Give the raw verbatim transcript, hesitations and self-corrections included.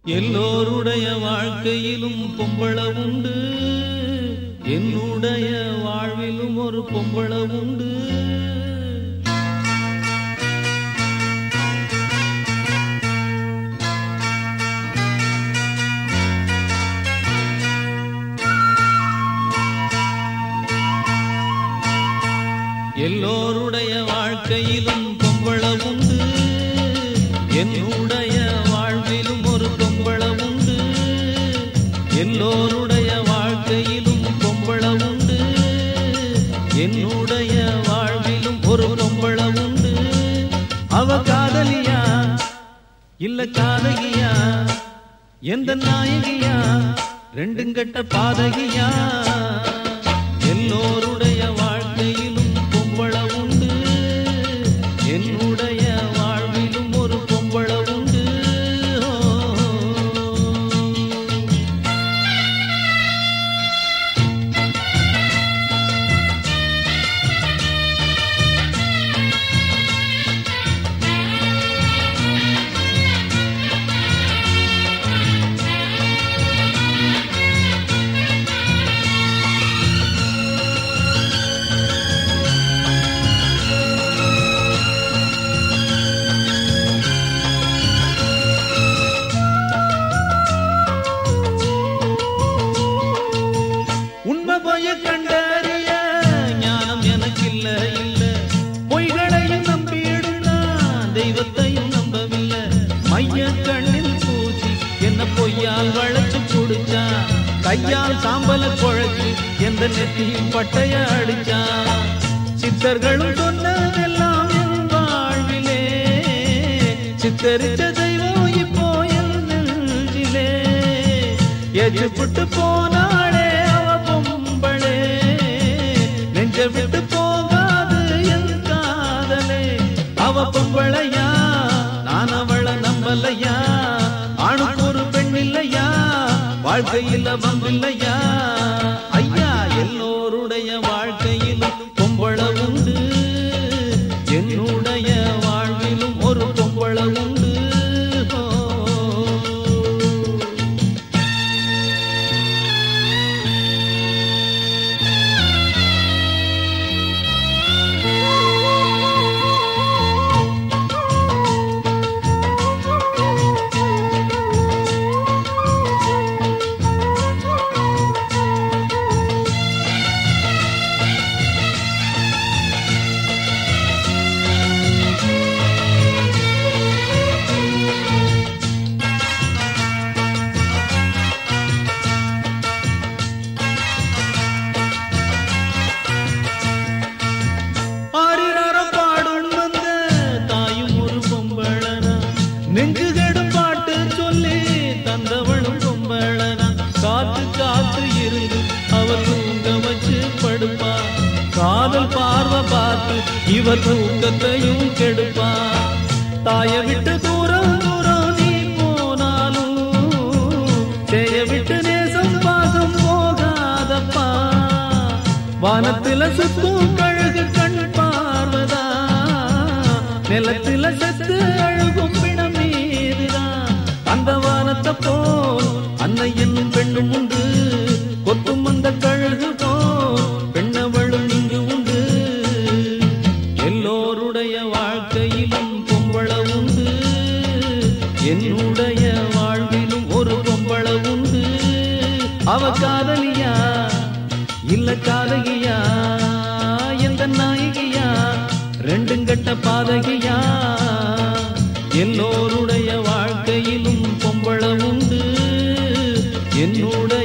எல்லோருடைய வாழ்க்கையிலும் பொம்பள உண்டு, என்னுடைய வாழ்விலும் ஒரு பொம்பள உண்டு. எல்லோருடைய வாழ்க்கையிலும் பொம்பள உண்டு, என்னுடைய வாழ்விலும் ஒரு பொம்பள உண்டு. எல்லோருடைய வாழ்க்கையிலும் பொம்பள உண்டு, என்னுடைய வாழ்விலும் ஒரு பொம்பள உண்டு. அவ காதலியா இல்ல காதகியா, எந்த நாயகியா, ரெண்டும் கட்ட பாதகியா. எல்லோருடைய வாழ்க்கையிலும் பொம்பள உண்டு, என்னுடைய வாழ்விலும் ஒரு பொம்பள உண்டு. கண்டறிய ஞானம் எனக்கு இல்ல இல்ல, பொய்களையும் நம்பிடும் நான் தெய்வத்தையும் நம்பவில்லை. மைய கண்ணில் பூச்சி என்ன பொய்யால் வளைச்சு குடிச்சா, கையால் சாம்பல குழைச்சு எந்த நெத்தியும் பட்டைய அடிச்சா. சித்தர்களும் சொன்னதெல்லாம் என் வாழ்விலே, சித்தரிச்ச தெய்வம் இப்போ என் நெஞ்சிலே. எஜுப்பட்டு போனாளே விட்டு போகாது என் காதலே. அவ பொம்பளையா நான் அவளை நம்பலையா, ஆணுக்கு ஒரு பெண் இல்லையா, வாழ்க்கையில் வம்பில்லையா. ஐயா எல்லோருடைய வாழ்க்கையிலும் பொம்பள உண்டு, என்னுடைய வாழ்விலும் ஒரு பொம்பள உண்டு. நெஞ்சு கெடும் பாட்டு சொல்லி தந்தவளும் பொம்பளனா, காத்து காத்து இருந்து அவர் தூங்க வச்சு படுப்பா. காதல் பார்வை பார்த்து இவர் தூக்கத்தையும் கெடுப்பா. தாய விட்டு தூரம் தூரம் நீ போனாலும், செய்ய விட்டு நேசம் பாசம் போகாதப்பா. வானத்தில சுத்தும் கழுகு கண் பார்வதா, நிலத்தில செத்து அழுகும் பிணம் மீதுதான். அந்த வானத்தை போல் அன்னை என்னும் பெண்ணும் உண்டு, கொத்தும் அந்த கழுகு போல் பெண்ணவளும் இங்கு உண்டு. எல்லோருடைய வாழ்க்கையிலும் பொம்பள உண்டு, என்னுடைய வாழ்விலும் ஒரு பொம்பள உண்டு. அவ காதலியா இல்ல காதகியா, எந்த நாயகியா, ரெண்டும் கட்ட பாதகியா. எல்லோருடைய வாழ்க்கையிலும் பொம்பள உண்டு, என்னுடைய